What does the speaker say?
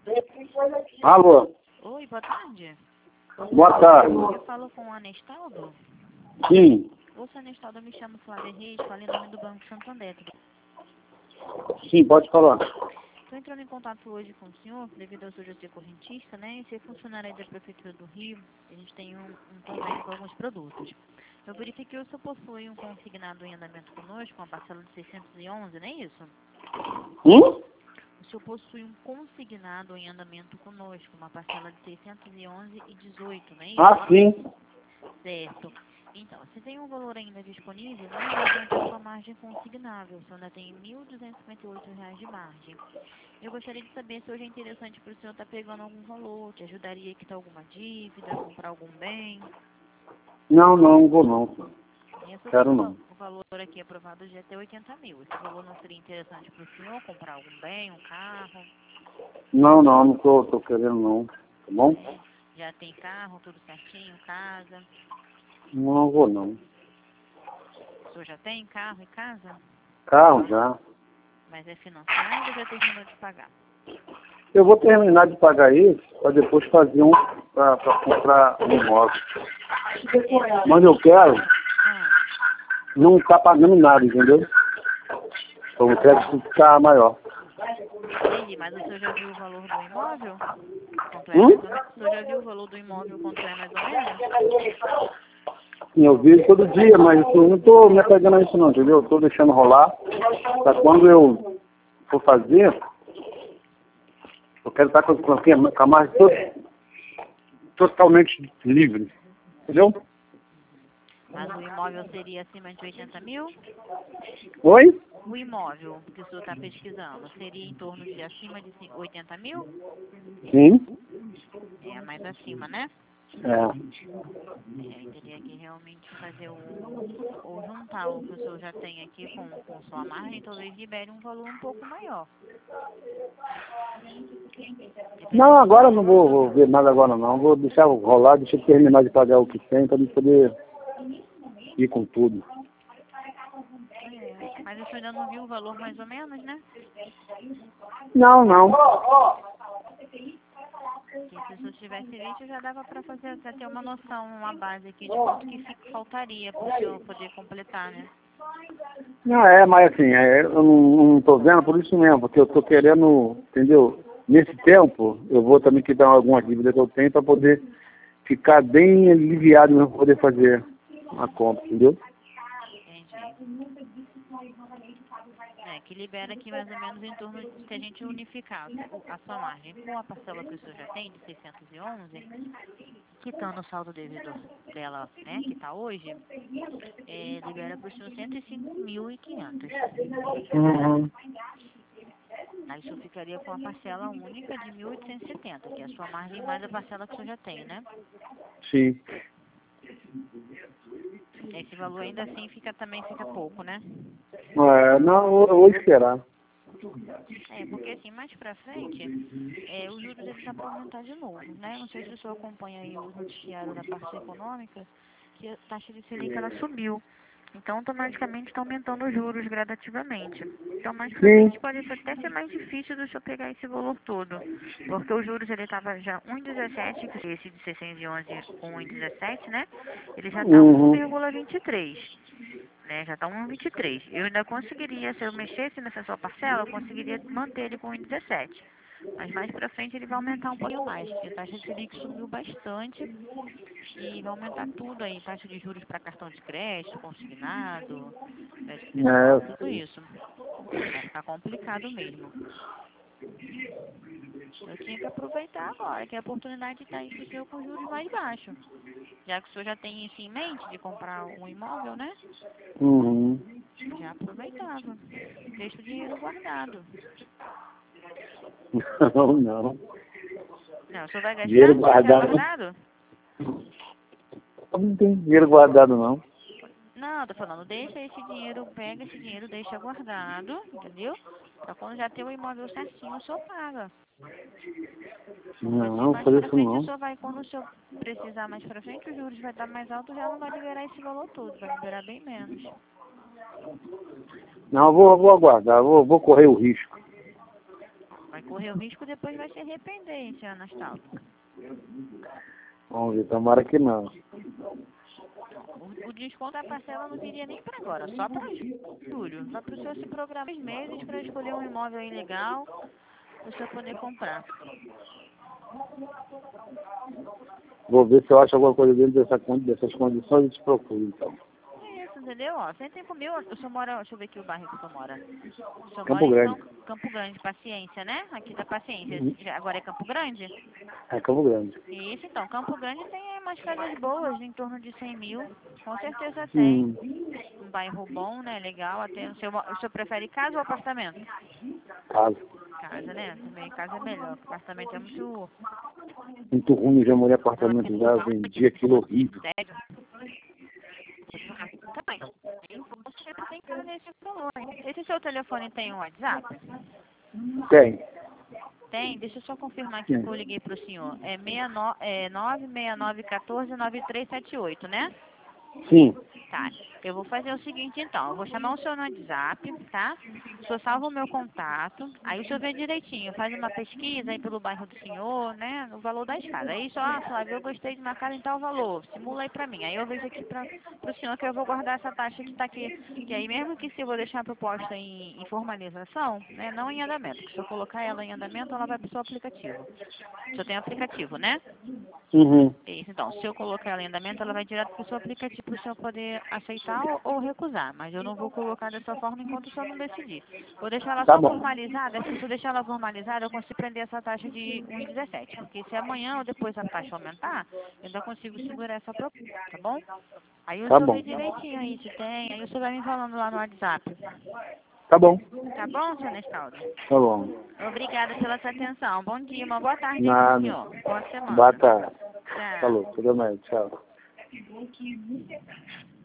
Alô? Oi, boa tarde. Boa tarde. Eu falo com o Anestaldo. Sim, Ô, seu Anestaldo, eu me chamo Flávia Reis, falo em nome do Banco Santander. sim, pode falar. Estou entrando em contato hoje com o senhor, devido ao senhor já ser correntista, né, e ser funcionário aí da Prefeitura do Rio. A gente tem um convênio com alguns produtos. Eu verifiquei que o senhor possui um consignado em andamento conosco, uma parcela de 611, não é isso? O senhor possui um consignado em andamento conosco, uma parcela de 611,18, não é isso? Ah, sim. Certo. Então, você tem um valor ainda disponível, né, mediante a sua margem consignável. Você ainda tem R$ 1.258 de margem. Eu gostaria de saber se hoje é interessante para o senhor estar pegando algum valor, te ajudaria a quitar alguma dívida, comprar algum bem. Não vou não. Esse Quero não. o valor aqui aprovado já é até 80 mil. Esse valor não seria interessante para o senhor comprar algum bem, um carro? Não tô querendo não. Tá bom? Já tem carro, tudo certinho, casa? Não vou não. O senhor já tem carro e casa? Carro já. Mas é financiado ou já terminou de pagar? Eu vou terminar de pagar isso para depois fazer para comprar um imóvel. Mas eu quero não estar pagando nada, entendeu? Então o crédito ficar maior. Entendi, mas o senhor já viu o valor do imóvel? Quanto é mais ou menos? O senhor já viu o valor do imóvel, quanto é mais ou menos? Eu vi todo dia, mas eu não estou me apegando a isso não, entendeu? Estou deixando rolar. Para quando eu for fazer, eu quero estar com a margem totalmente livre. Entendeu? Mas o imóvel seria acima de 80 mil? Oi? O imóvel que o senhor está pesquisando seria em torno de acima de 80 mil? Sim. É, mais acima, né? É. Aí teria que realmente fazer ou juntar o que o senhor já tem aqui com sua margem, talvez libere um valor um pouco maior. Não, agora eu não vou ver nada agora não. Vou deixar rolar, deixa eu terminar de pagar o que tem para poder ir com tudo. É, mas o senhor ainda não viu o valor mais ou menos, né? Não. Porque se o senhor tivesse visto, já dava para fazer, para ter uma noção, uma base aqui de quanto que faltaria para o senhor poder completar, né? Não, mas assim, eu não tô vendo por isso mesmo, porque eu tô querendo, entendeu? Nesse tempo, eu vou também quitar alguma dívida que eu tenho para poder ficar bem aliviado mesmo para poder fazer a compra, entendeu? Entendi. É, que libera aqui mais ou menos em torno de, se a gente unificar a sua margem com a parcela que o senhor já tem, de 611, quitando o saldo devedor dela, né, que está hoje, libera para o senhor 105.500. Uhum. Aí o senhor ficaria com a parcela única de 1.870, que é a sua margem mais a parcela que o senhor já tem, né? Sim. Esse valor ainda assim também fica pouco, né? Não, eu vou esperar. É, porque assim, mais pra frente, os juros ele tá para aumentar de novo, né? Não sei se o senhor acompanha aí os noticiários da parte econômica, que a taxa de Selic ela subiu. Então, automaticamente está aumentando os juros gradativamente. Então, mais pra Sim. frente pode até ser mais difícil do senhor pegar esse valor todo. Porque os juros ele estava já 1,17, que esse de 611 com 1,17, né? Ele já está Uhum. 1,23. Né, já está 1,23. Eu ainda conseguiria, se eu mexesse nessa sua parcela, eu conseguiria manter ele com 1,17. Mas mais para frente ele vai aumentar um pouquinho mais, porque a taxa de Selic subiu bastante e vai aumentar tudo aí, taxa de juros para cartão de crédito, consignado, crédito pessoal, tudo isso. Vai ficar complicado mesmo. Eu tinha que aproveitar agora, que a oportunidade está aí para o senhor com juros mais baixos. Já que o senhor já tem isso em mente de comprar um imóvel, né? Uhum. Já aproveitava. Deixa o dinheiro guardado. Não. Não, o senhor vai gastar? Dinheiro Deixar guardado. guardado? Não tem dinheiro guardado, não. Não, tô falando, deixa esse dinheiro, pega esse dinheiro, deixa guardado, entendeu? Pra quando já ter o imóvel certinho, o senhor paga. Porque assim, Não, mais fazer pra isso frente, o não. senhor vai, quando o senhor precisar mais pra frente, os juros vai estar mais alto, já não vai liberar esse valor todo, vai liberar bem menos. Não, vou aguardar, vou correr o risco. Vai correr o risco depois vai se arrepender, hein, senhor Anastaldo? Vamos ver, tomara que não. O desconto da parcela não viria nem para agora, só para julho. Só para o senhor se programar 6 meses para escolher um imóvel aí legal, para o senhor poder comprar. Vou ver se eu acho alguma coisa dentro dessas condições e te procuro, então. É isso, entendeu? Ó, 105 mil, o senhor mora, deixa eu ver aqui o bairro que o senhor mora. O senhor Campo mora Grande. em Campo Grande, Paciência, né? Aqui da Paciência. Uhum. Agora é Campo Grande? É Campo Grande. Isso, então, Campo Grande tem aí umas casas boas, em torno de 100 mil. Com certeza tem. Um bairro bom, né? Legal. Até o senhor prefere casa ou apartamento? Casa. Casa, né? Também casa é melhor. Apartamento é muito... Muito ruim, já morei em apartamento já, vendi aquilo horrível. Sério? Também. Você tem que fazer esse valor. Esse seu telefone tem um WhatsApp? Tem. Tem? Deixa eu só confirmar aqui que eu liguei pro senhor. É 969149378, né? Sim. Tá. Eu vou fazer o seguinte, então. Eu vou chamar o senhor no WhatsApp, tá? O senhor salva o meu contato. Aí o senhor vê direitinho. Faz uma pesquisa aí pelo bairro do senhor, né? O valor das casas. Aí só, Flávio, eu gostei de uma casa em tal valor. Simula aí pra mim. Aí eu vejo aqui pro senhor que eu vou guardar essa taxa que tá aqui. Que aí mesmo que se eu vou deixar a proposta em formalização, né? Não em andamento. Que se eu colocar ela em andamento, ela vai pro seu aplicativo. O senhor tem aplicativo, né? Uhum. Isso, então, se eu colocar ela em andamento, ela vai direto para o seu aplicativo para o senhor poder aceitar ou recusar. Mas eu não vou colocar dessa forma enquanto o senhor não decidir. Vou deixar ela Tá só bom. formalizada. Se eu deixar ela formalizada, eu consigo prender essa taxa de 1,17. Porque se amanhã ou depois a taxa aumentar, eu ainda consigo segurar essa proposta, tá bom? Aí o Tá senhor vê bom. direitinho aí se tem. Aí o senhor vai me falando lá no WhatsApp. Tá bom. Tá bom, senhor Nestaldo? Tá bom. Obrigada pela sua atenção. Bom dia, uma boa tarde aí pro Nada. senhor. Boa semana. Boa tarde. Tchau. Falou. Tudo bem. Tchau.